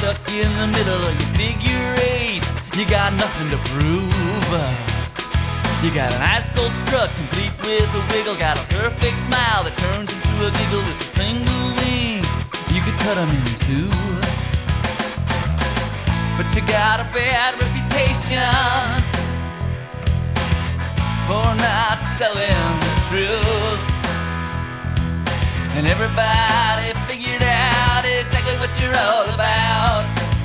stuck in the middle of your figure eight. You got nothing to prove. You got an ice cold strut complete with a wiggle. Got a perfect smile that turns into a giggle with a single wing. You could cut them in two. But you got a bad reputation for not selling the truth. And everybody figured out exactly what you're all about.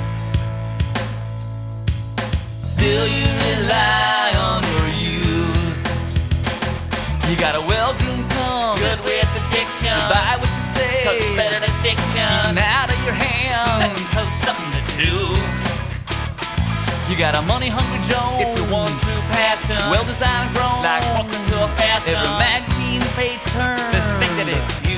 Still you rely on your youth. You got a well-groomed tongue, Good with addiction, you buy what you say, 'cause it's better than fiction. eating out of your hand, Nothing 'cause something to do. You got a money-hungry Jones, It's your one true passion, well-designed and grown, like walking to a fashion. every magazine page turns to think that it's you.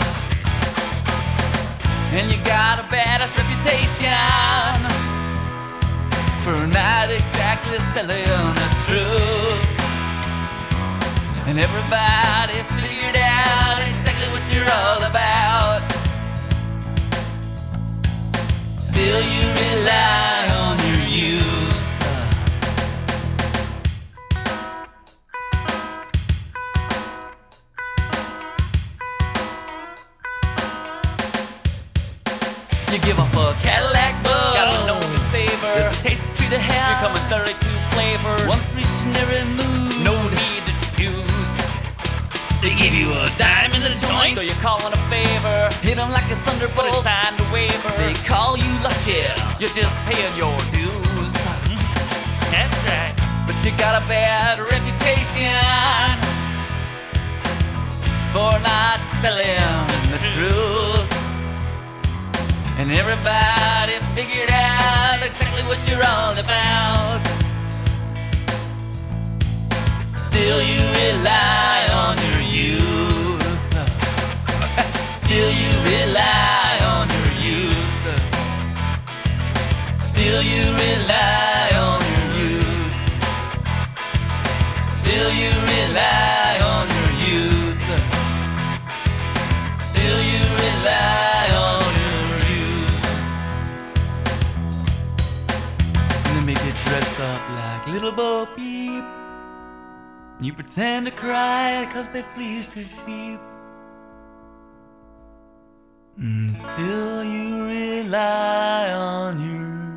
And you got a badass reputation for not exactly selling the truth. And everybody figured out exactly what you're all about. Still you rely on your youth. You give off a Cadillac buzz, Got a known to savor. there's a taste of tree to hell. Here come in 32 flavors, One for each and every mood. no need to choose. They give you a dime in the joint, so you're calling a favor. Hit 'em like a But it's thunderbolt. time to waver. They call you luscious. You're just paying your dues. That's right. But you got a bad reputation for not selling the truth. And everybody figured out exactly what you're all about. Still you rely on your youth. Still you rely on your youth. Still you rely on your youth. Still you rely on your youth. Still you rely on your youth. And they make you dress up like Little Bo Peep. You pretend to cry 'cause they fleeced your sheep. And still you rely on your